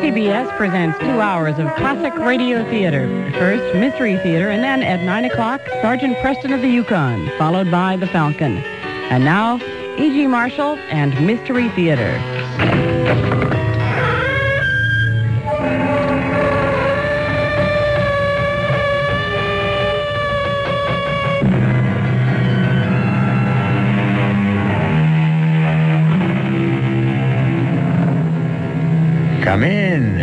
CBS presents 2 hours of classic radio theater. First, Mystery Theater, and then at 9 o'clock, Sergeant Preston of the Yukon, followed by The Falcon. And now, E.G. Marshall and Mystery Theater. Come in.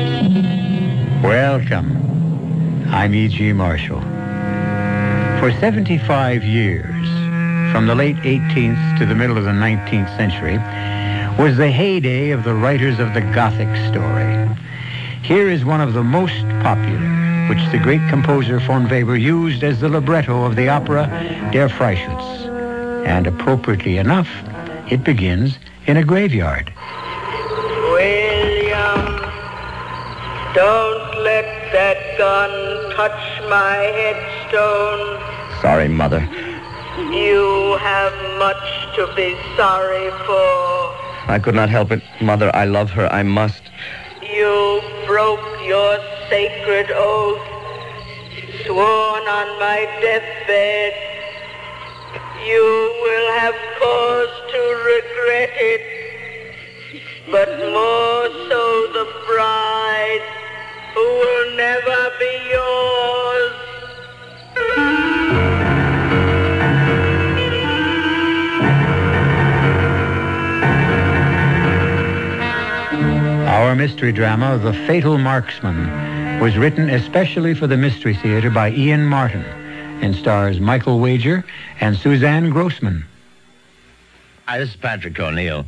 Welcome. I'm E.G. Marshall. For 75 years, from the late 18th to the middle of the 19th century, was the heyday of the writers of the Gothic story. Here is one of the most popular, which the great composer von Weber used as the libretto of the opera Der Freischütz. And appropriately enough, it begins in a graveyard. Don't let that gun touch my headstone. Sorry, Mother. You have much to be sorry for. I could not help it. Mother, I love her. I must. You broke your sacred oath, sworn on my deathbed. You will have cause to regret it, but more so the bride who will never be yours. Our mystery drama, The Fatal Marksman, was written especially for the Mystery Theater by Ian Martin and stars Michael Wager and Suzanne Grossman. Hi, this is Patrick O'Neill.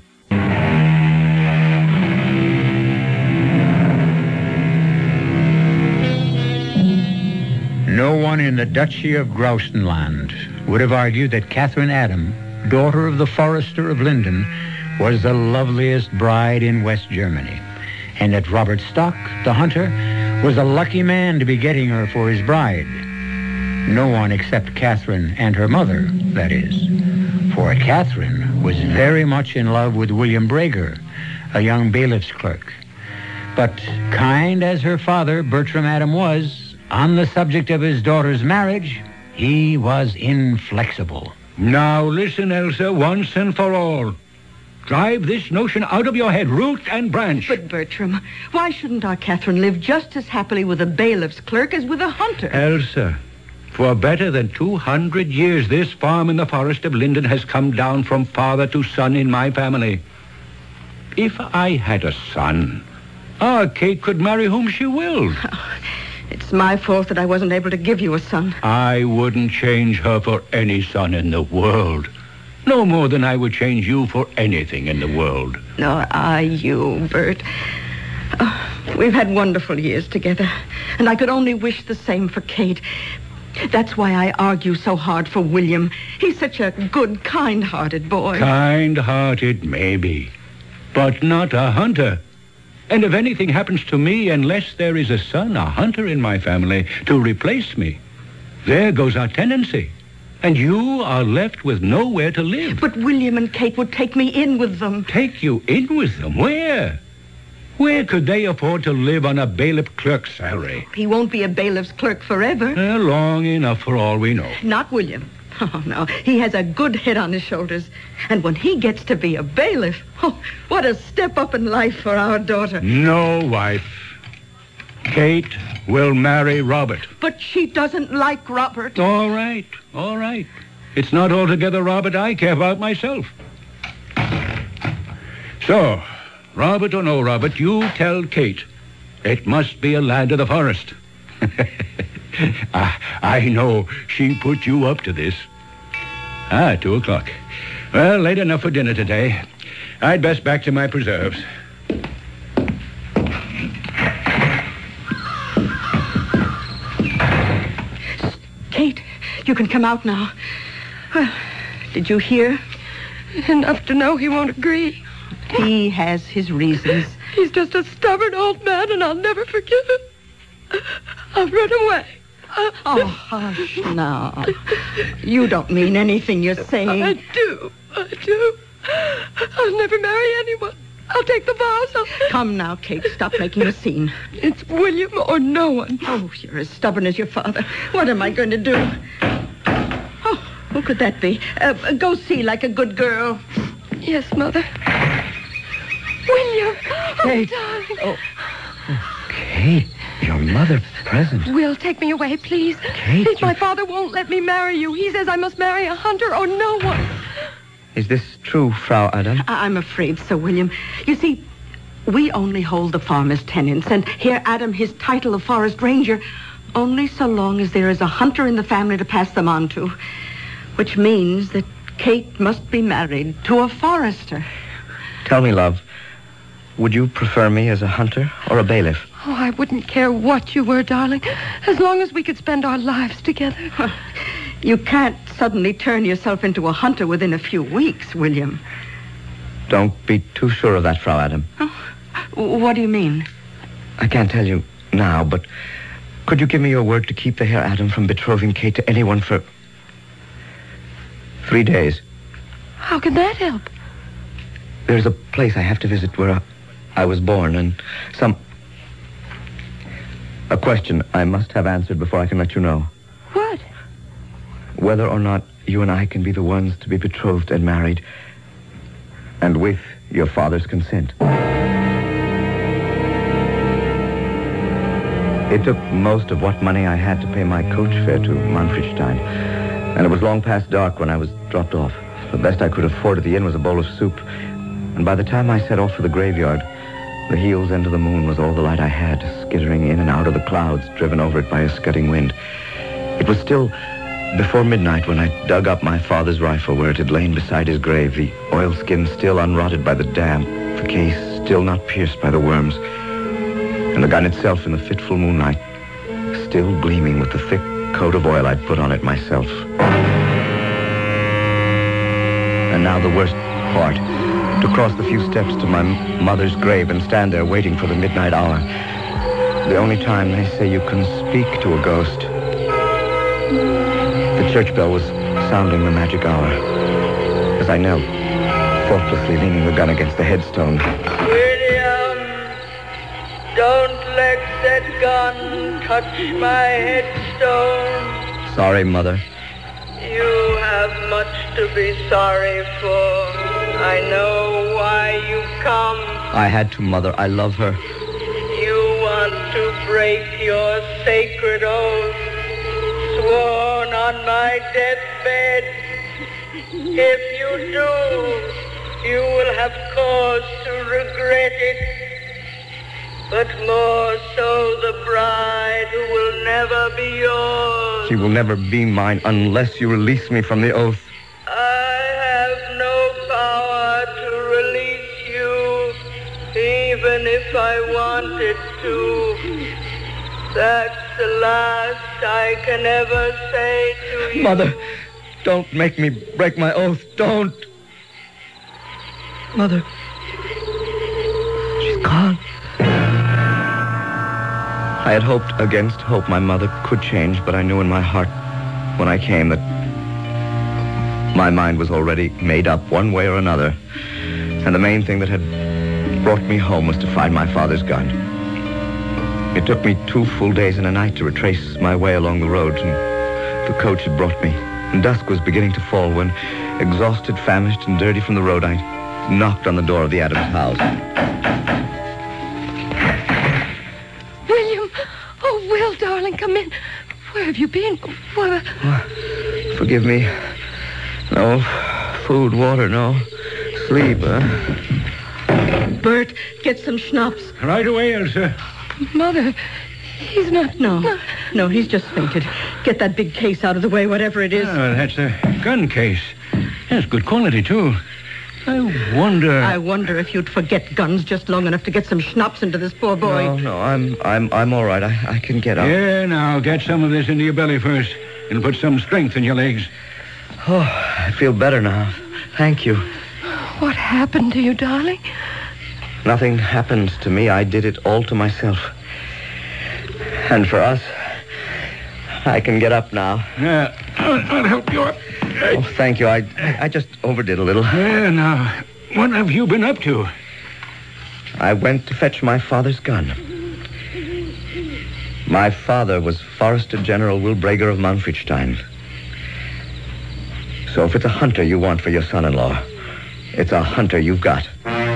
No one in the Duchy of Grousenland would have argued that Catherine Adam, daughter of the Forester of Linden, was the loveliest bride in West Germany, and that Robert Stock, the hunter, was a lucky man to be getting her for his bride. No one except Catherine and her mother, that is. For Catherine was very much in love with William Brager, a young bailiff's clerk. But kind as her father, Bertram Adam, was, on the subject of his daughter's marriage, he was inflexible. Now listen, Elsa, once and for all. Drive this notion out of your head, root and branch. But, Bertram, why shouldn't our Catherine live just as happily with a bailiff's clerk as with a hunter? Elsa, for better than 200 years, this farm in the forest of Linden has come down from father to son in my family. If I had a son, our Kate could marry whom she willed. It's my fault that I wasn't able to give you a son. I wouldn't change her for any son in the world. No more than I would change you for anything in the world. Nor I you, Bert. We've had wonderful years together, and I could only wish the same for Kate. That's why I argue so hard for William. He's such a good, kind-hearted boy. Kind-hearted, maybe, but not a hunter. And if anything happens to me, unless there is a son, a hunter in my family, to replace me, there goes our tenancy. And you are left with nowhere to live. But William and Kate would take me in with them. Take you in with them? Where? Where could they afford to live on a bailiff clerk's salary? He won't be a bailiff's clerk forever. Long enough for all we know. Not William. Oh, no. He has a good head on his shoulders. And when he gets to be a bailiff, what a step up in life for our daughter. No, wife. Kate will marry Robert. But she doesn't like Robert. All right. It's not altogether Robert I care about myself. So, Robert or no Robert, you tell Kate it must be a lad of the forest. I know she put you up to this. 2 o'clock. Well, late enough for dinner today. I'd best back to my preserves. Kate, you can come out now. Well, did you hear? Enough to know he won't agree. He has his reasons. He's just a stubborn old man, and I'll never forgive him. I've run away. Oh, hush now. You don't mean anything you're saying. I do. I'll never marry anyone. I'll take the vows. Come now, Kate. Stop making a scene. It's William or no one. Oh, you're as stubborn as your father. What am I going to do? Oh, who could that be? Go see like a good girl. Yes, Mother. William. Kate. Oh, darling. Kate, your mother present. Will, take me away, please. Kate, My father won't let me marry you. He says I must marry a hunter or no one. Is this true, Frau Adam? I'm afraid so, William. You see, we only hold the farm as tenants, and here Adam his title of forest ranger only so long as there is a hunter in the family to pass them on to, which means that Kate must be married to a forester. Tell me, love, would you prefer me as a hunter or a bailiff? Oh, I wouldn't care what you were, darling, as long as we could spend our lives together. You can't suddenly turn yourself into a hunter within a few weeks, William. Don't be too sure of that, Frau Adam. Oh, what do you mean? I can't tell you now, but could you give me your word to keep the Herr Adam from betrothing Kate to anyone for 3 days? How can that help? There's a place I have to visit where I was born, and a question I must have answered before I can let you know. What? Whether or not you and I can be the ones to be betrothed and married, and with your father's consent. It took most of what money I had to pay my coach fare to Manfredstein, and it was long past dark when I was dropped off. The best I could afford at the inn was a bowl of soup, and by the time I set off for the graveyard, the heel's end of the moon was all the light I had, skittering in and out of the clouds, driven over it by a scudding wind. It was still before midnight when I dug up my father's rifle where it had lain beside his grave, the oilskin still unrotted by the damp, the case still not pierced by the worms, and the gun itself in the fitful moonlight, still gleaming with the thick coat of oil I'd put on it myself. And now the worst part, to cross the few steps to my mother's grave and stand there waiting for the midnight hour. The only time they say you can speak to a ghost. The church bell was sounding the magic hour as I knelt, thoughtlessly leaning the gun against the headstone. William, don't let that gun touch my headstone. Sorry, Mother. You have much to be sorry for. I know why you come. I had to, Mother. I love her. You want to break your sacred oath, sworn on my deathbed. If you do, you will have cause to regret it. But more so the bride who will never be yours. She will never be mine unless you release me from the oath. I have no power to release you, even if I wanted to. That's the last I can ever say to you. Mother, don't make me break my oath. Don't. Mother, she's gone. I had hoped against hope my mother could change, but I knew in my heart when I came that my mind was already made up one way or another. And the main thing that had brought me home was to find my father's gun. It took me 2 full days and a night to retrace my way along the road, and the coach had brought me. And dusk was beginning to fall when, exhausted, famished, and dirty from the road, I knocked on the door of the Adams house. William! Oh, Will, darling, come in. Where have you been? What? Forgive me. No food, water, no sleep, Bert, get some schnapps. Right away, Elsa. Mother, he's not... No, he's just fainted. Get that big case out of the way, whatever it is. Oh, that's a gun case. That's good quality, too. I wonder if you'd forget guns just long enough to get some schnapps into this poor boy. No, I'm all right. I can get up. Yeah, now, get some of this into your belly first. It'll put some strength in your legs. Oh, I feel better now. Thank you. What happened to you, darling? Nothing happened to me. I did it all to myself. And for us, I can get up now. Yeah, I'll help you up. Oh, thank you. I just overdid a little. Yeah, now, what have you been up to? I went to fetch my father's gun. My father was Forester General Will Brager of Manfredstein. So if it's a hunter you want for your son-in-law, it's a hunter you've got.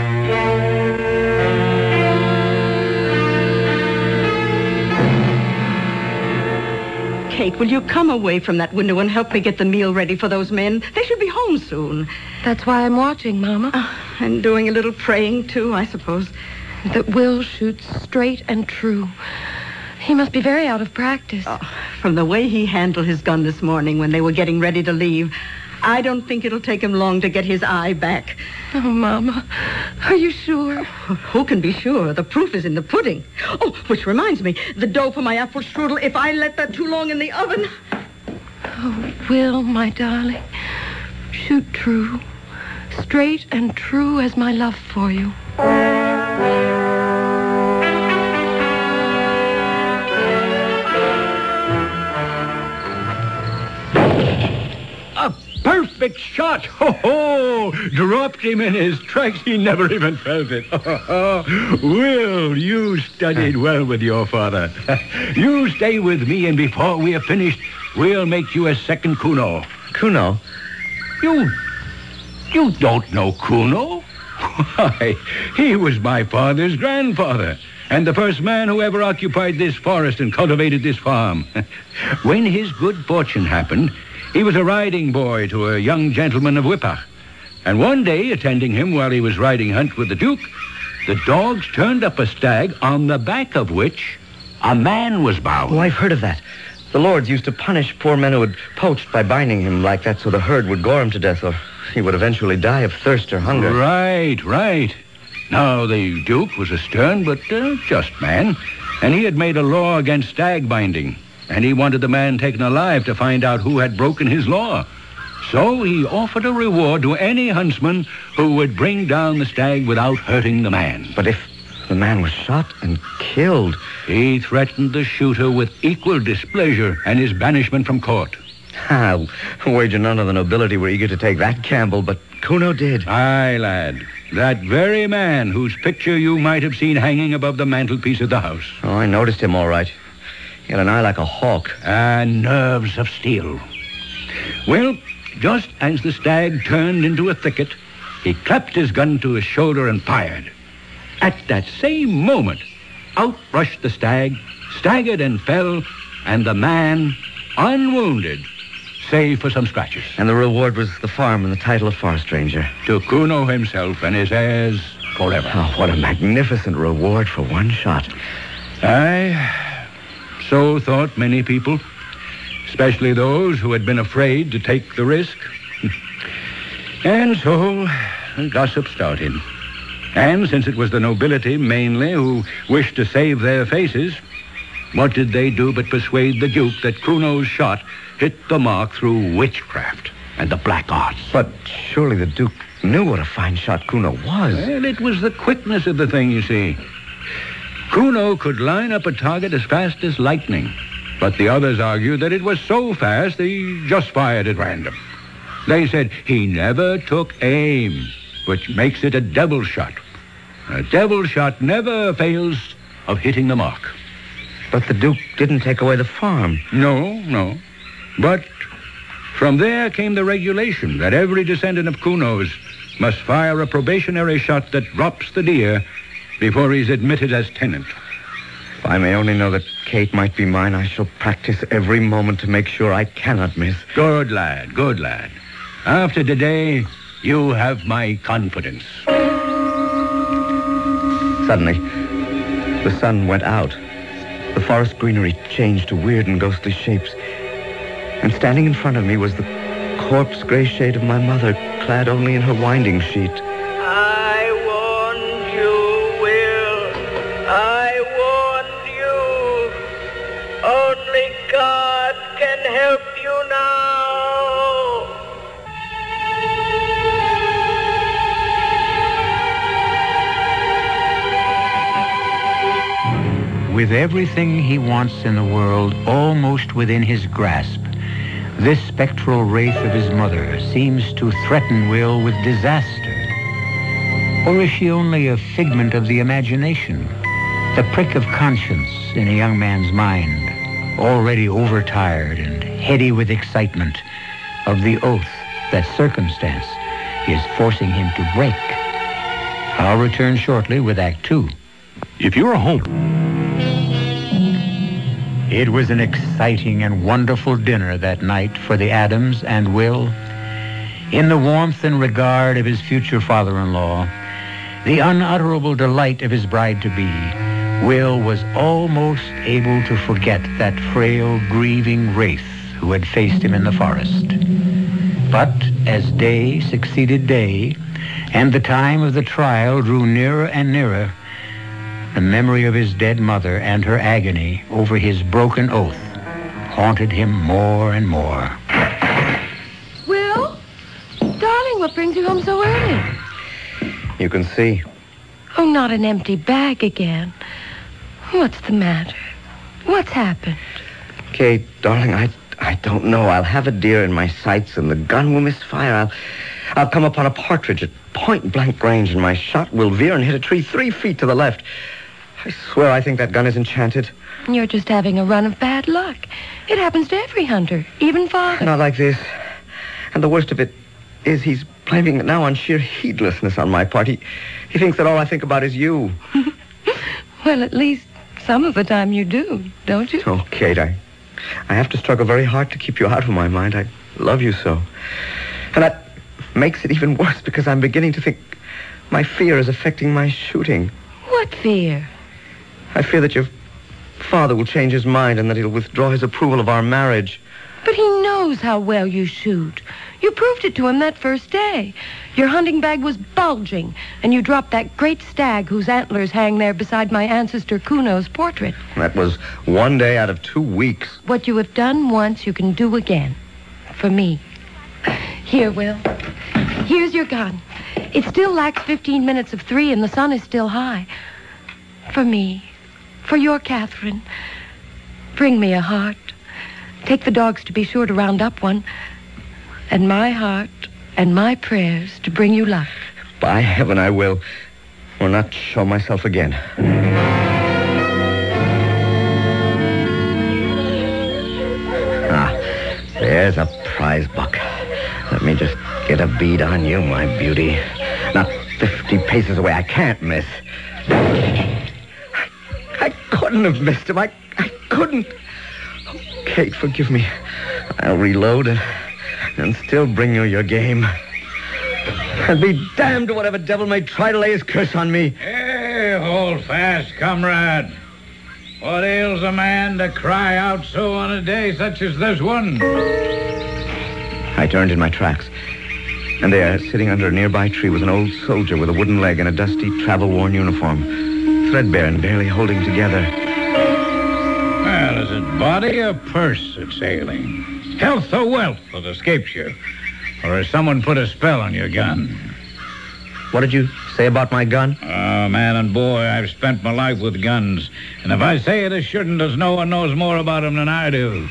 Kate, will you come away from that window and help me get the meal ready for those men? They should be home soon. That's why I'm watching, Mama. And doing a little praying, too, I suppose. That Will shoots straight and true. He must be very out of practice. From the way he handled his gun this morning when they were getting ready to leave, I don't think it'll take him long to get his eye back. Oh, Mama, are you sure? Who can be sure? The proof is in the pudding. Oh, which reminds me, the dough for my apple strudel, if I let that too long in the oven... Oh, Will, my darling, shoot true. Straight and true as my love for you. Perfect shot! Ho! Dropped him in his tracks. He never even felt it. Will, you studied well with your father. You stay with me, and before we are finished, we'll make you a second Kuno. Kuno? You don't know Kuno? Why, he was my father's grandfather, and the first man who ever occupied this forest and cultivated this farm. When his good fortune happened, he was a riding boy to a young gentleman of Wippach. And one day, attending him while he was riding hunt with the Duke, the dogs turned up a stag on the back of which a man was bound. Oh, I've heard of that. The lords used to punish poor men who had poached by binding him like that so the herd would gore him to death, or he would eventually die of thirst or hunger. Right. Now, the Duke was a stern but just man, and he had made a law against stag binding. And he wanted the man taken alive to find out who had broken his law. So he offered a reward to any huntsman who would bring down the stag without hurting the man. But if the man was shot and killed... He threatened the shooter with equal displeasure and his banishment from court. I'll wager none of the nobility were eager to take that gamble, but Kuno did. Aye, lad. That very man whose picture you might have seen hanging above the mantelpiece of the house. Oh, I noticed him all right. He had an eye like a hawk. And nerves of steel. Well, just as the stag turned into a thicket, he clapped his gun to his shoulder and fired. At that same moment, out rushed the stag, staggered and fell, and the man, unwounded, save for some scratches. And the reward was the farm and the title of forest ranger. To Kuno himself and his heirs forever. Oh, what a magnificent reward for one shot. Aye. So thought many people, especially those who had been afraid to take the risk. And so gossip started. And since it was the nobility mainly who wished to save their faces, what did they do but persuade the Duke that Kuno's shot hit the mark through witchcraft and the black arts? But surely the Duke knew what a fine shot Kuno was. Well, it was the quickness of the thing, you see. Kuno could line up a target as fast as lightning, but the others argued that it was so fast he just fired at random. They said he never took aim, which makes it a devil shot. A devil shot never fails of hitting the mark. But the Duke didn't take away the farm. No. But from there came the regulation that every descendant of Kuno's must fire a probationary shot that drops the deer before he's admitted as tenant. If I may only know that Kate might be mine, I shall practice every moment to make sure I cannot miss. Good lad. After today, you have my confidence. Suddenly, the sun went out. The forest greenery changed to weird and ghostly shapes. And standing in front of me was the corpse gray shade of my mother, clad only in her winding sheet. I warned you, Will. I warned you. Only God can help you now. With everything he wants in the world almost within his grasp, this spectral wraith of his mother seems to threaten Will with disaster. Or is she only a figment of the imagination, the prick of conscience in a young man's mind, already overtired and heady with excitement of the oath that circumstance is forcing him to break? I'll return shortly with Act Two. If you're home... It was an exciting and wonderful dinner that night for the Adams and Will. In the warmth and regard of his future father-in-law, the unutterable delight of his bride-to-be, Will was almost able to forget that frail, grieving wraith who had faced him in the forest. But as day succeeded day, and the time of the trial drew nearer and nearer, the memory of his dead mother and her agony over his broken oath haunted him more and more. Will? Darling, what brings you home so early? You can see. Oh, not an empty bag again. What's the matter? What's happened? Kate, darling, I don't know. I'll have a deer in my sights and the gun will misfire. I'll come upon a partridge at point-blank range and my shot will veer and hit a tree 3 feet to the left. I swear I think that gun is enchanted. You're just having a run of bad luck. It happens to every hunter, even Father. Not like this. And the worst of it is he's blaming it now on sheer heedlessness on my part. He thinks that all I think about is you. Well, at least some of the time you do, don't you? Oh, Kate, I have to struggle very hard to keep you out of my mind. I love you so. And that makes it even worse because I'm beginning to think my fear is affecting my shooting. What fear? I fear that your father will change his mind and that he'll withdraw his approval of our marriage. But he knows how well you shoot. You proved it to him that first day. Your hunting bag was bulging, and you dropped that great stag whose antlers hang there beside my ancestor Kuno's portrait. That was 1 day out of 2 weeks. What you have done once, you can do again. For me. Here, Will. Here's your gun. It still lacks 15 minutes of 3, and the sun is still high. For me. For your Catherine. Bring me a heart. Take the dogs to be sure to round up one. And my heart and my prayers to bring you luck. By heaven, I will. Or not show myself again. There's a prize buck. Let me just get a bead on you, my beauty. Not 50 paces away. I can't miss. I couldn't have missed him. I couldn't. Oh, Kate, forgive me. I'll reload and still bring you your game. And be damned to whatever devil may try to lay his curse on me. Hey, hold fast, comrade. What ails a man to cry out so on a day such as this one? I turned in my tracks. And there, sitting under a nearby tree, was an old soldier with a wooden leg and a dusty, travel-worn uniform. Threadbare and barely holding together. Well, is it body or purse that's ailing? Health or wealth that escapes you? Or has someone put a spell on your gun? What did you say about my gun? Oh, man and boy, I've spent my life with guns. And if I say it as shouldn't, as no one knows more about them than I do.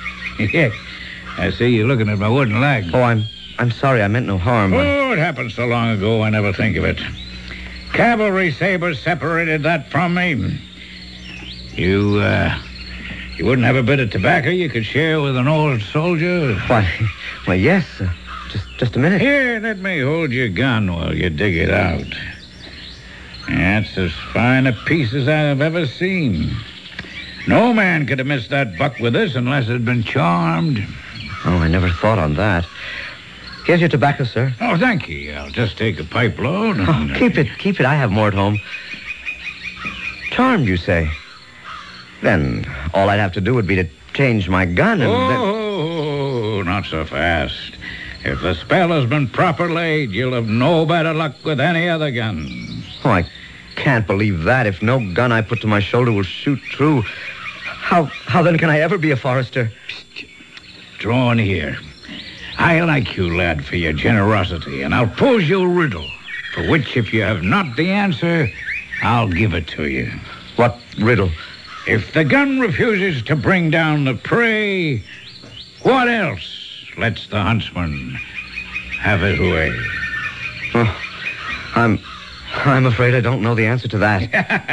I see you looking at my wooden leg. Oh, I'm sorry. I meant no harm. Oh, it happened so long ago, I never think of it. Cavalry sabers separated that from me. You wouldn't have a bit of tobacco you could share with an old soldier? Why, yes. Just a minute. Here, let me hold your gun while you dig it out. That's as fine a piece as I've ever seen. No man could have missed that buck with this unless it had been charmed. Oh, I never thought on that. Here's your tobacco, sir. Oh, thank you. I'll just take a pipe load. Oh, keep it. I have more at home. Charmed, you say? Then all I'd have to do would be to change my gun and Oh, not so fast. If the spell has been proper laid, you'll have no better luck with any other gun. Oh, I can't believe that. If no gun I put to my shoulder will shoot true, how then can I ever be a forester? Draw near. I like you, lad, for your generosity, and I'll pose you a riddle, for which, if you have not the answer, I'll give it to you. What riddle? If the gun refuses to bring down the prey, what else lets the huntsman have his way? Oh, I'm afraid I don't know the answer to that.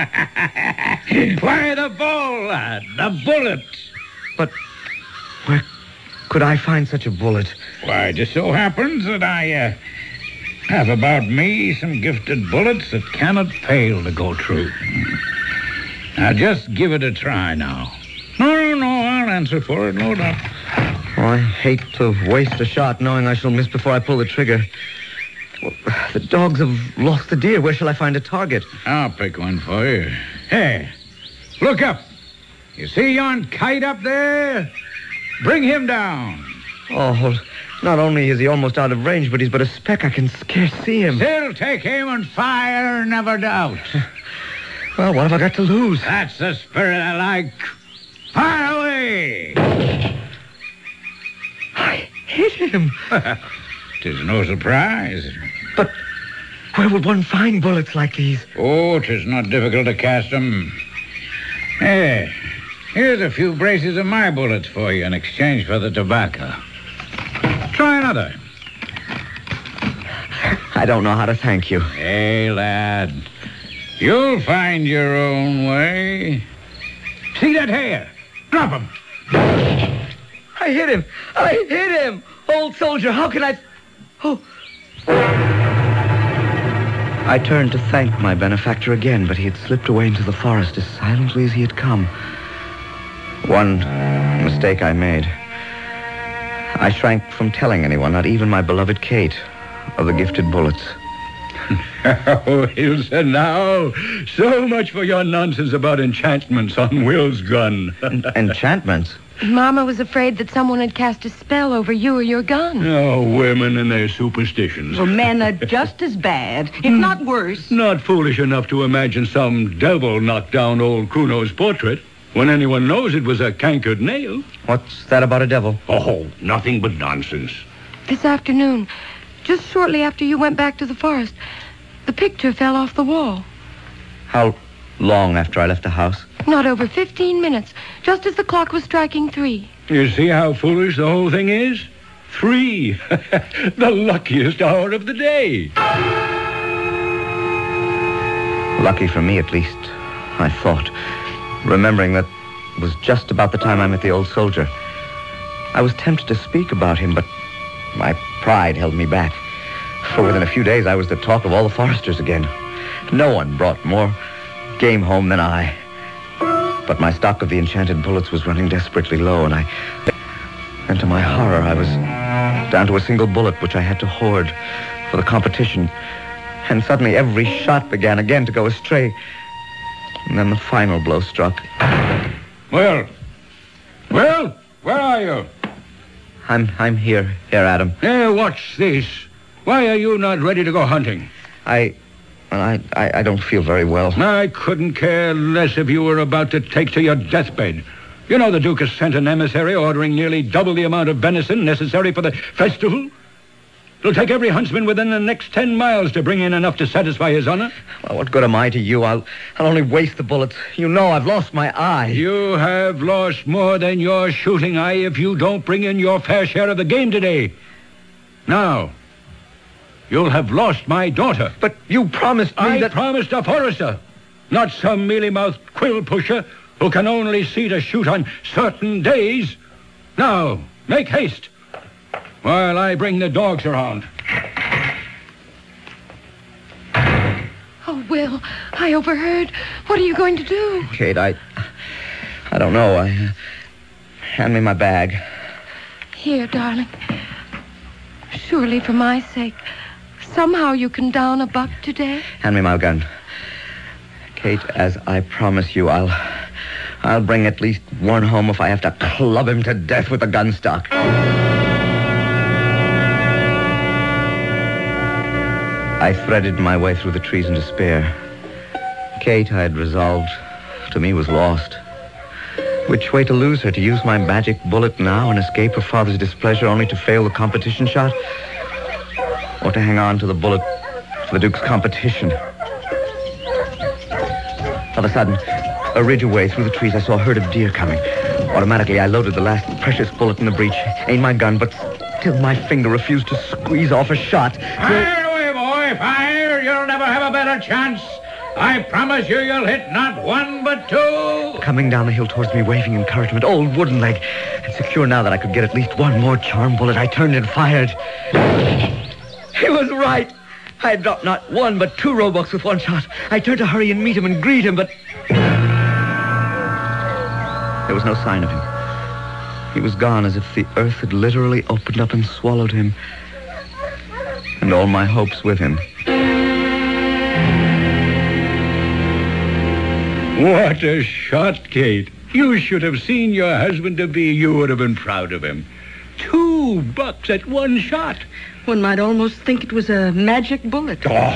Why, the ball, lad. The bullet. But where could I find such a bullet? Why, it just so happens that I have about me some gifted bullets that cannot fail to go true. Now, just give it a try now. No, I'll answer for it, no doubt. Oh, I hate to waste a shot knowing I shall miss before I pull the trigger. Well, the dogs have lost the deer. Where shall I find a target? I'll pick one for you. Hey, look up. You see yon kite up there? Bring him down. Oh, well, not only is he almost out of range, but he's but a speck. I can scarce see him. Still take aim and fire, never doubt. Well, what have I got to lose? That's the spirit I like. Fire away! I hit him. 'Tis no surprise. But where would one find bullets like these? Oh, 'tis not difficult to cast them. Hey, here's a few braces of my bullets for you in exchange for the tobacco. Try another. I don't know how to thank you. Hey, lad. You'll find your own way. See that hair? Drop him. I hit him. Old soldier, how can I... Oh. I turned to thank my benefactor again, but he had slipped away into the forest as silently as he had come. One mistake I made. I shrank from telling anyone, not even my beloved Kate, of the gifted bullets. Oh, Ilse, now. So much for your nonsense about enchantments on Will's gun. Enchantments? Mama was afraid that someone had cast a spell over you or your gun. Oh, women and their superstitions. Well, men are just as bad, if not worse. Not foolish enough to imagine some devil knocked down old Kuno's portrait when anyone knows it was a cankered nail. What's that about a devil? Oh, nothing but nonsense. This afternoon, just shortly after you went back to the forest, the picture fell off the wall. How long after I left the house? Not over 15 minutes, just as the clock was striking 3. You see how foolish the whole thing is? 3. The luckiest hour of the day. Lucky for me, at least, I thought, remembering that it was just about the time I met the old soldier. I was tempted to speak about him, but my pride held me back. For within a few days, I was the talk of all the foresters again. No one brought more game home than I. But my stock of the enchanted bullets was running desperately low, and to my horror, I was down to a single bullet which I had to hoard for the competition. And suddenly every shot began again to go astray. And then the final blow struck. Well, where are you? I'm here, Adam. Hey, what's this? Why are you not ready to go hunting? I don't feel very well. I couldn't care less if you were about to take to your deathbed. You know the Duke has sent an emissary ordering nearly double the amount of venison necessary for the festival. It'll take every huntsman within the next 10 miles to bring in enough to satisfy his honor. Well, what good am I to you? I'll only waste the bullets. You know I've lost my eye. You have lost more than your shooting eye if you don't bring in your fair share of the game today. Now, you'll have lost my daughter. But you promised me I promised a forester, not some mealy-mouthed quill pusher who can only see to shoot on certain days. Now, make haste while I bring the dogs around. Oh, Will, I overheard. What are you going to do? Kate, I don't know. Hand me my bag. Here, darling. Surely, for my sake, somehow you can down a buck today. Hand me my gun. Kate, as I promise you, I'll bring at least one home if I have to club him to death with a gun stock. I threaded my way through the trees in despair. Kate, I had resolved, to me was lost. Which way to lose her? To use my magic bullet now and escape her father's displeasure only to fail the competition shot? Or to hang on to the bullet for the Duke's competition? Of a sudden, a ridge away through the trees, I saw a herd of deer coming. Automatically, I loaded the last precious bullet in the breech, aimed my gun, but still my finger refused to squeeze off a shot. Fire away, boy! Fire! You'll never never have a better chance. I promise you'll hit not one but two. Coming down the hill towards me, waving encouragement, old wooden leg. And secure now that I could get at least one more charm bullet, I turned and fired. He was right. I had dropped not one but two roebucks with one shot. I turned to hurry and meet him and greet him, but... there was no sign of him. He was gone as if the earth had literally opened up and swallowed him. And all my hopes with him. What a shot, Kate. You should have seen your husband-to-be. You would have been proud of him. 2 bucks at one shot. One might almost think it was a magic bullet. Oh,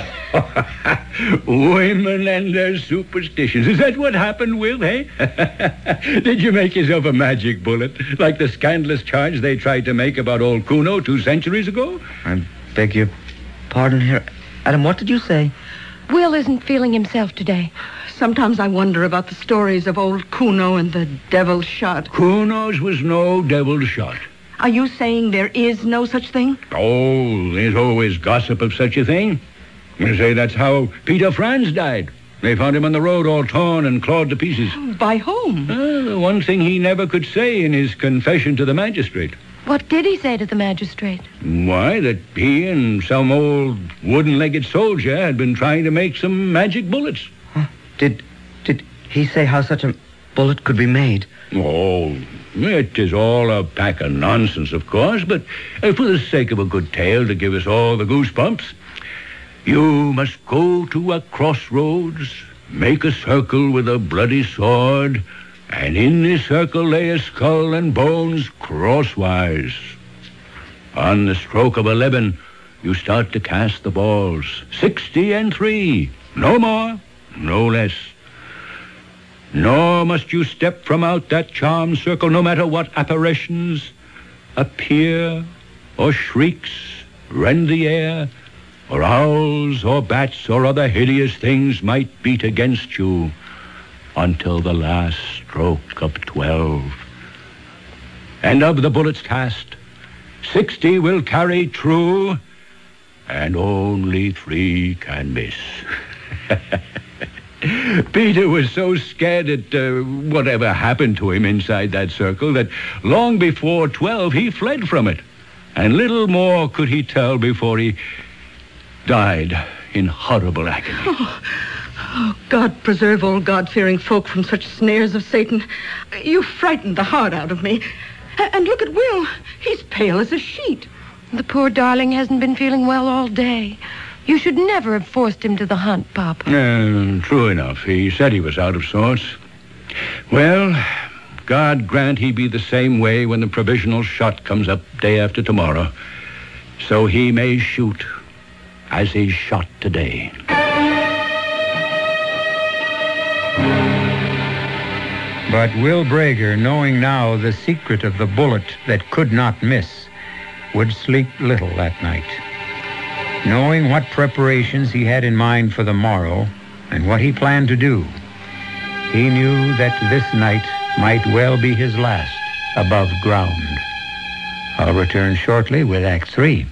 women and their superstitions. Is that what happened, Will, eh? Did you make yourself a magic bullet, like the scandalous charge they tried to make about old Kuno 2 centuries ago? I beg your pardon here. Adam, what did you say? Will isn't feeling himself today. Sometimes I wonder about the stories of old Kuno and the devil's shot. Kuno's was no devil's shot. Are you saying there is no such thing? Oh, there's always gossip of such a thing. You say that's how Peter Franz died. They found him on the road all torn and clawed to pieces. By whom? The one thing he never could say in his confession to the magistrate. What did he say to the magistrate? Why, that he and some old wooden-legged soldier had been trying to make some magic bullets. Huh? Did he say how such a bullet could be made? Oh, it is all a pack of nonsense, of course, but for the sake of a good tale to give us all the goosebumps, you must go to a crossroads, make a circle with a bloody sword, and in this circle lay a skull and bones crosswise. On the stroke of 11, you start to cast the balls. 60 and 3. No more, no less. Nor must you step from out that charmed circle, no matter what apparitions appear, or shrieks rend the air, or owls or bats or other hideous things might beat against you, until the last stroke of 12. And of the bullets cast, 60 will carry true, and only 3 can miss. Peter was so scared at whatever happened to him inside that circle that long before 12 he fled from it. And little more could he tell before he died in horrible agony. Oh, God preserve all God-fearing folk from such snares of Satan. You frightened the heart out of me. And look at Will. He's pale as a sheet. The poor darling hasn't been feeling well all day. You should never have forced him to the hunt, Papa. True enough. He said he was out of sorts. Well, God grant he be the same way when the provisional shot comes up day after tomorrow, so he may shoot as he shot today. But Will Brager, knowing now the secret of the bullet that could not miss, would sleep little that night. Knowing what preparations he had in mind for the morrow and what he planned to do, he knew that this night might well be his last above ground. I'll return shortly with Act 3.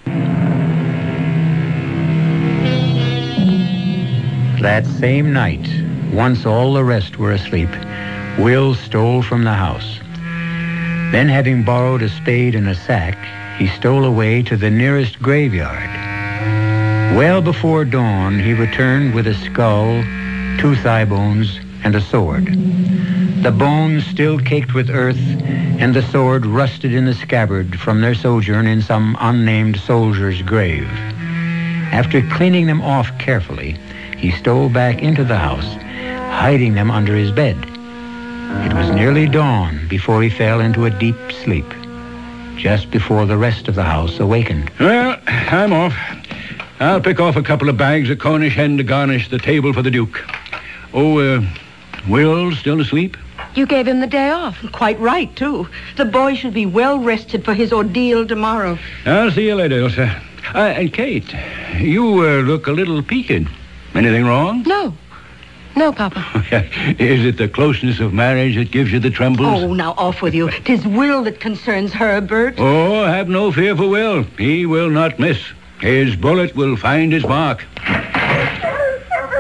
That same night, once all the rest were asleep, Will stole from the house. Then, having borrowed a spade and a sack, he stole away to the nearest graveyard. Well before dawn, he returned with a skull, 2 thigh bones, and a sword. The bones still caked with earth, and the sword rusted in the scabbard from their sojourn in some unnamed soldier's grave. After cleaning them off carefully, he stole back into the house, hiding them under his bed. It was nearly dawn before he fell into a deep sleep, just before the rest of the house awakened. Well, I'm off. I'll pick off a couple of bags of Cornish hen to garnish the table for the Duke. Oh, Will still asleep? You gave him the day off. Quite right, too. The boy should be well rested for his ordeal tomorrow. I'll see you later, Elsa. And Kate, you look a little peaked. Anything wrong? No, Papa. Is it the closeness of marriage that gives you the trembles? Oh, now off with you. 'Tis Will that concerns her, Bert. Oh, have no fear for Will. He will not miss. His bullet will find his mark.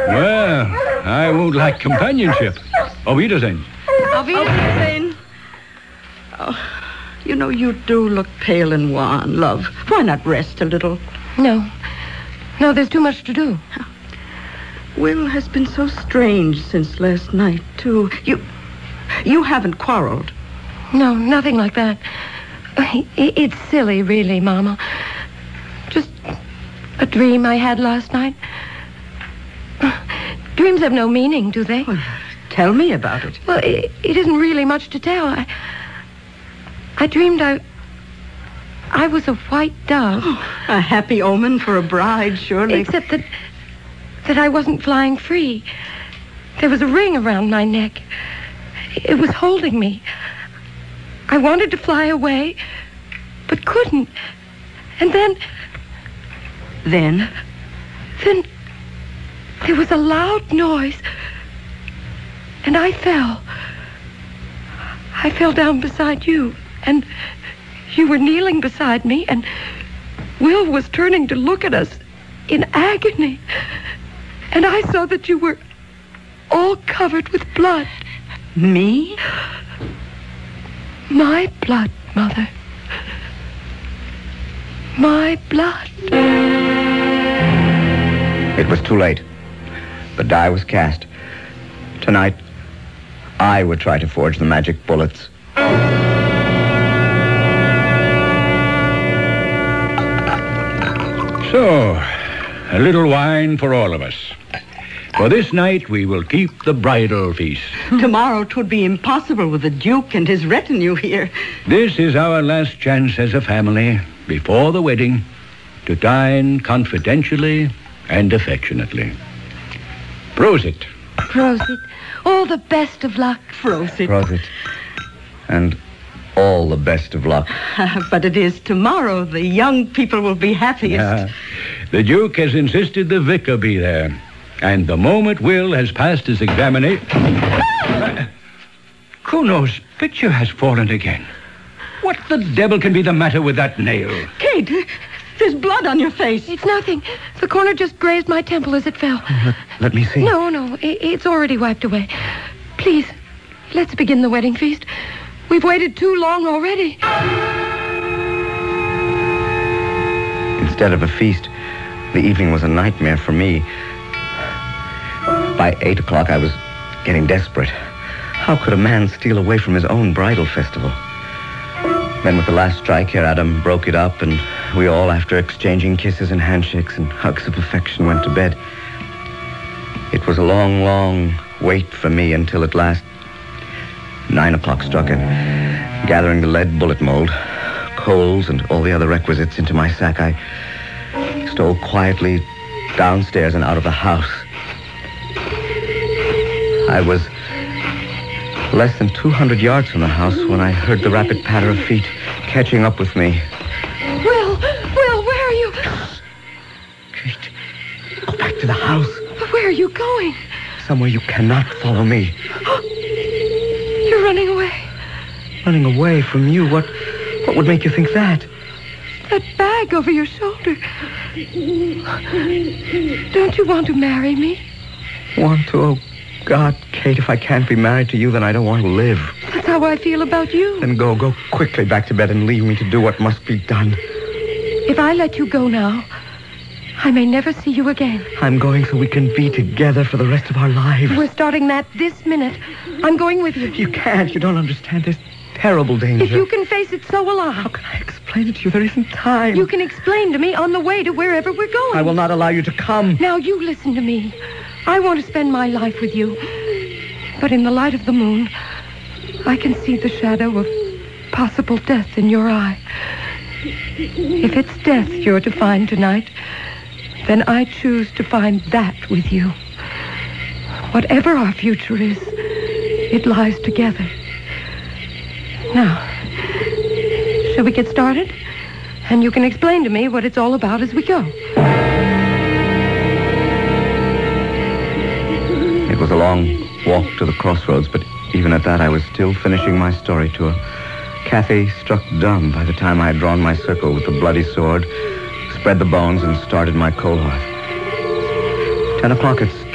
Well, I won't lack companionship. Auf Wiedersehen. Auf Wiedersehen. Oh, you know, you do look pale and wan, love. Why not rest a little? No, there's too much to do. Will has been so strange since last night, too. You haven't quarreled. No, nothing like that. It's silly, really, Mama. Just a dream I had last night. Dreams have no meaning, do they? Well, tell me about it. Well, it isn't really much to tell. I dreamed I was a white dove. Oh, a happy omen for a bride, surely. Except that I wasn't flying free. There was a ring around my neck. It was holding me. I wanted to fly away, but couldn't. And then there was a loud noise, and I fell. I fell down beside you, and you were kneeling beside me, and Will was turning to look at us in agony. And I saw that you were all covered with blood. Me? My blood, Mother. My blood. It was too late. The die was cast. Tonight, I would try to forge the magic bullets. So, a little wine for all of us. For this night, we will keep the bridal feast. Tomorrow 'twould be impossible with the Duke and his retinue here. This is our last chance as a family, before the wedding, to dine confidentially and affectionately. Prosit. Prosit. All the best of luck. Prosit. Prosit. And all the best of luck. But it is tomorrow the young people will be happiest. The Duke has insisted the vicar be there. And the moment Will has passed his examination... Kuno's picture has fallen again. What the devil can be the matter with that nail? Kate, there's blood on your face. It's nothing. The corner just grazed my temple as it fell. Let me see. No, it's already wiped away. Please, let's begin the wedding feast. We've waited too long already. Instead of a feast, the evening was a nightmare for me. By 8 o'clock, I was getting desperate. How could a man steal away from his own bridal festival? Then with the last strike here, Adam broke it up, and we all, after exchanging kisses and handshakes and hugs of affection, went to bed. It was a long, long wait for me until at last 9 o'clock struck, and gathering the lead bullet mold, coals, and all the other requisites into my sack, I stole quietly downstairs and out of the house. I was less than 200 yards from the house when I heard the rapid patter of feet catching up with me. Will, where are you? Kate, go back to the house. Where are you going? Somewhere you cannot follow me. You're running away. Running away from you? What would make you think that? That bag over your shoulder. Don't you want to marry me? Want to? Oh, God, Kate, if I can't be married to you, then I don't want to live. That's how I feel about you. Then go quickly back to bed and leave me to do what must be done. If I let you go now, I may never see you again. I'm going so we can be together for the rest of our lives. We're starting that this minute. I'm going with you. You can't. You don't understand. There's terrible danger. If you can face it, so will I. How can I explain it to you? There isn't time. You can explain to me on the way to wherever we're going. I will not allow you to come. Now you listen to me. I want to spend my life with you. But in the light of the moon, I can see the shadow of possible death in your eye. If it's death you're to find tonight, then I choose to find that with you. Whatever our future is, it lies together. Now, shall we get started? And you can explain to me what it's all about as we go. It was a long walk to the crossroads, but even at that, I was still finishing my story to her. Kathy struck dumb by the time I had drawn my circle with the bloody sword, spread the bones, and started my coal hearth. 10 o'clock had struck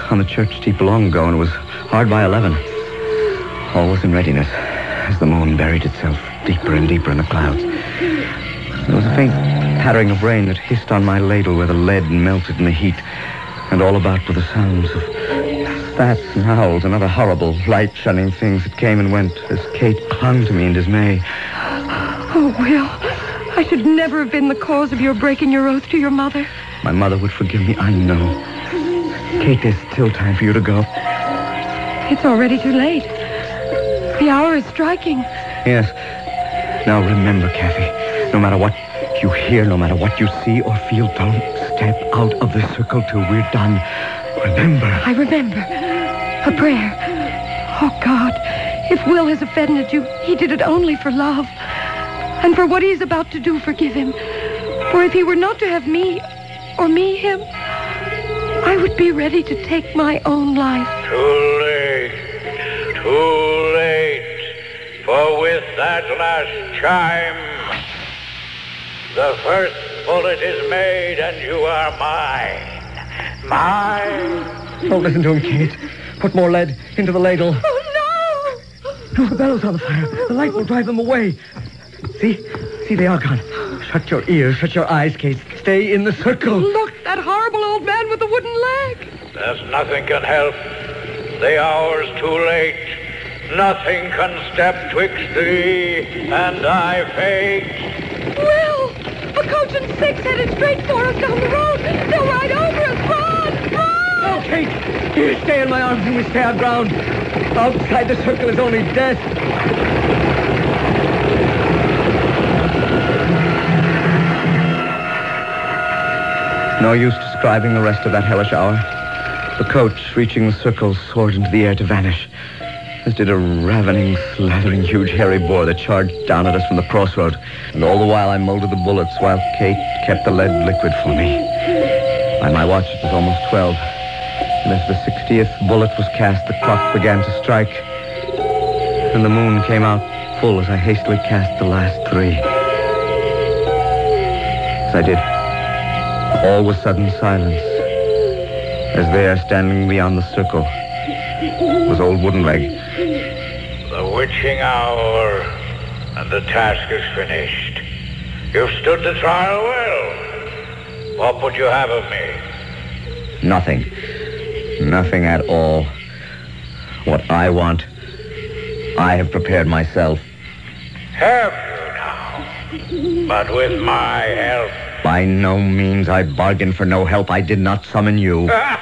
on the church steeple long ago, and it was hard by 11. All was in readiness as the moon buried itself deeper and deeper in the clouds. There was a faint pattering of rain that hissed on my ladle where the lead melted in the heat, and all about were the sounds of bats and owls and other horrible, light-shunning things that came and went as Kate clung to me in dismay. Oh, Will, I should never have been the cause of your breaking your oath to your mother. My mother would forgive me, I know. Kate, there's still time for you to go. It's already too late. The hour is striking. Yes. Now remember, Kathy, no matter what you hear, no matter what you see or feel, don't step out of the circle till we're done. Remember. I remember. A prayer. Oh, God, if Will has offended you, he did it only for love. And for what he's about to do, forgive him. For if he were not to have me, or me him, I would be ready to take my own life. Too late. Too late. For with that last chime, the first bullet is made and you are mine. Mine. Don't listen to him, Kate. Put more lead into the ladle. Oh, No, the bellows on the fire. The light will drive them away. See, they are gone. Shut your ears, shut your eyes, Kate. Stay in the circle. Look, that horrible old man with the wooden leg. There's nothing can help. The hour's too late. Nothing can step twixt thee and thy fate. Will, a coach and six headed straight for us down the road. They'll ride over us. Run! No, Kate. You stay in my arms and we stay our ground. Outside the circle is only death. No use describing the rest of that hellish hour. The coach, reaching the circle, soared into the air to vanish, as did a ravening, slathering, huge, hairy boar that charged down at us from the crossroad. And all the while I molded the bullets while Kate kept the lead liquid for me. By my watch, it was almost 12. And as the 60th bullet was cast, the clock began to strike. And the moon came out full as I hastily cast the last 3. As I did, all was sudden silence, as there, standing beyond the circle, was old Woodenleg. The witching hour, and the task is finished. You've stood the trial well. What would you have of me? Nothing. Nothing at all. What I want, I have prepared myself. Have you now? But with my help. By no means. I bargained for no help. I did not summon you.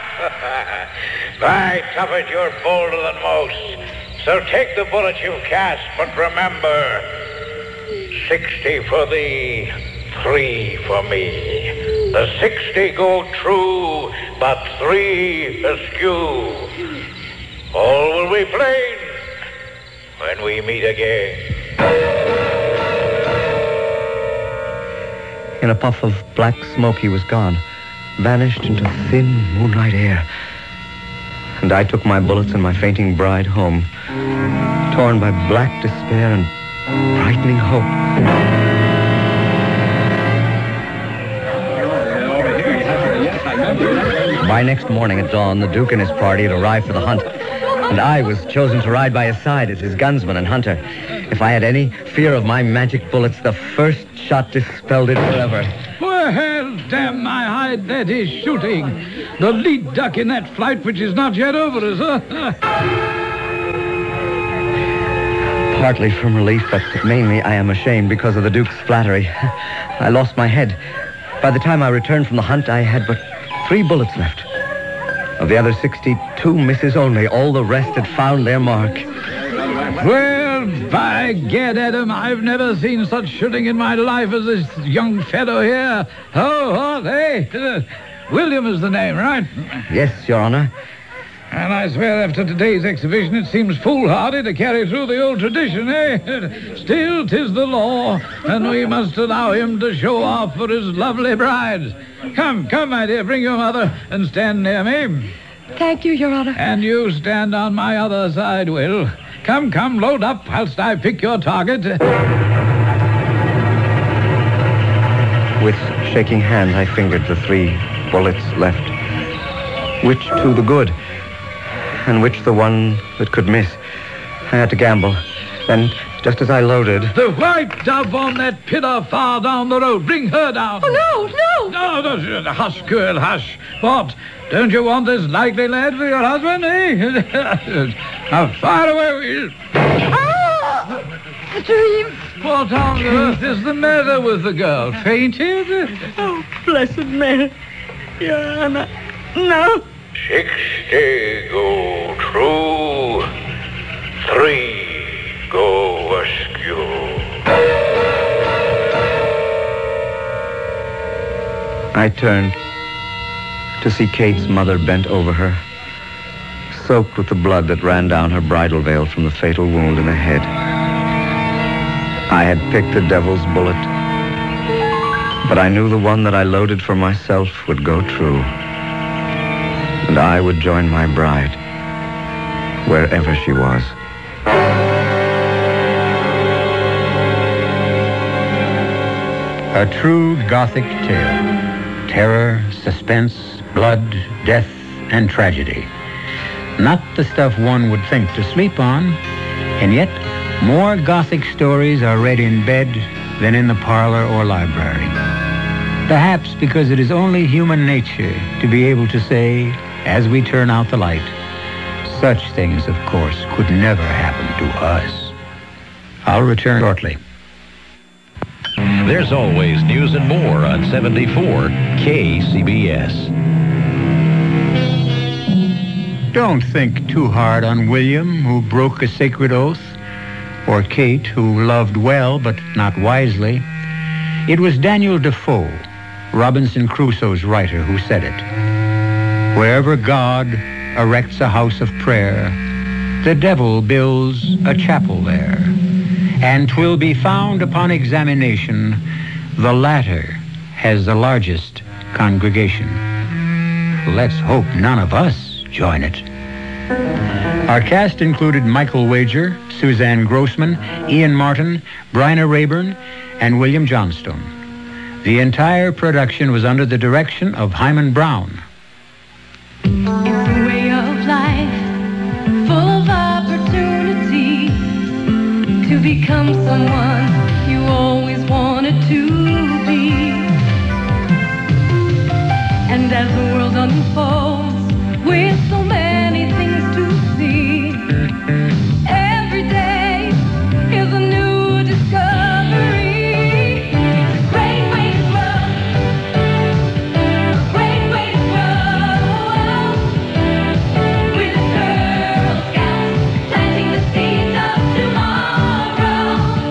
By Tuffet, you're bolder than most. So take the bullet you've cast, but remember, 60 for thee, 3 for me. The 60 go true, but 3 askew. All will be plain when we meet again. In a puff of black smoke, he was gone, vanished into thin moonlight air. And I took my bullets and my fainting bride home, torn by black despair and brightening hope. By next morning at dawn, the Duke and his party had arrived for the hunt, and I was chosen to ride by his side as his gunsman and hunter. If I had any fear of my magic bullets, the first shot dispelled it forever. Well, damn my hide, that is shooting. The lead duck in that flight which is not yet over us, huh? Partly from relief, but mainly I am ashamed because of the Duke's flattery. I lost my head. By the time I returned from the hunt, I had but 3 bullets left. Of the other 62 misses only. All the rest had found their mark. Well, by gad, Adam, I've never seen such shooting in my life as this young fellow here. Oh, hey? William is the name, right? Yes, Your Honor. And I swear after today's exhibition it seems foolhardy to carry through the old tradition, eh? Still, 'tis the law, and we must allow him to show off for his lovely bride. Come, my dear, bring your mother and stand near me. Thank you, Your Honor. And you stand on my other side, Will. Come, load up whilst I pick your target. With shaking hands, I fingered the 3 bullets left. Which to the good? and which the one that could miss. I had to gamble. Then, just as I loaded... The white dove on that pillar far down the road. Bring her down. Oh, no. No, hush, girl, hush. What? Don't you want this likely lad for your husband, eh? Now, fire away, Will. A dream. What on earth is the matter with the girl? Fainted? Oh, blessed Mary. Your Honor. No. 60 go true, 3 go askew. I turned to see Kate's mother bent over her, soaked with the blood that ran down her bridal veil from the fatal wound in the head. I had picked the devil's bullet, but I knew the one that I loaded for myself would go true, and I would join my bride wherever she was. A true Gothic tale. Terror, suspense, blood, death, and tragedy. Not the stuff one would think to sleep on, and yet more Gothic stories are read in bed than in the parlor or library. Perhaps because it is only human nature to be able to say, as we turn out the light, such things, of course, could never happen to us. I'll return shortly. There's always news and more on 74 KCBS. Don't think too hard on William, who broke a sacred oath, or Kate, who loved well but not wisely. It was Daniel Defoe, Robinson Crusoe's writer, who said it. Wherever God erects a house of prayer, the devil builds a chapel there. And 'twill be found upon examination, the latter has the largest congregation. Let's hope none of us join it. Our cast included Michael Wager, Suzanne Grossman, Ian Martin, Bryna Rayburn, and William Johnstone. The entire production was under the direction of Hyman Brown. It's a way of life, full of opportunity to become someone you always wanted to be. And as the world unfolds with so many things to see, every day is a new discovery. It's a great way to grow, a great way to grow, with the Girl Scouts planting the seeds of tomorrow.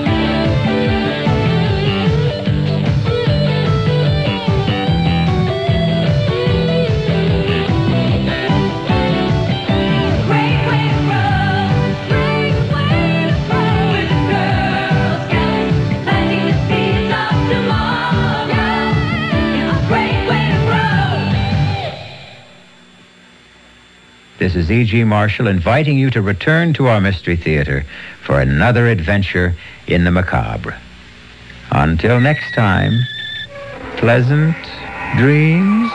Great way to grow, great way to grow, with the Girl Scouts planting the seeds of tomorrow. It's a great way to grow. This is E.G. Marshall inviting you to return to our Mystery Theater for another adventure in the macabre. Until next time, pleasant dreams.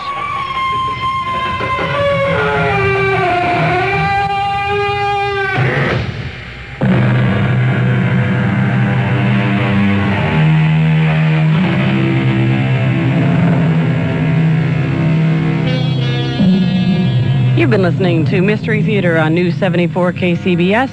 You've been listening to Mystery Theater on News 74 KCBS.